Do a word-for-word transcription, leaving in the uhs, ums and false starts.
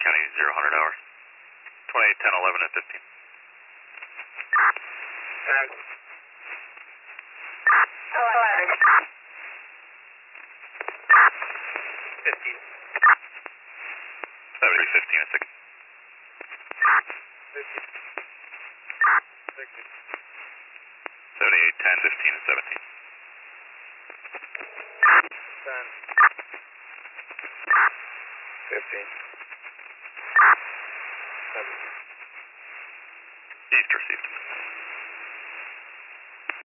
County zero hundred hours. twenty-eight, ten, eleven, and fifteen. And eleven. fifteen. seventy-three, fifteen, and sixteen. fifteen. sixteen. seventy-eight, ten, fifteen, and seventeen. ten. fifteen. seventeen. East received.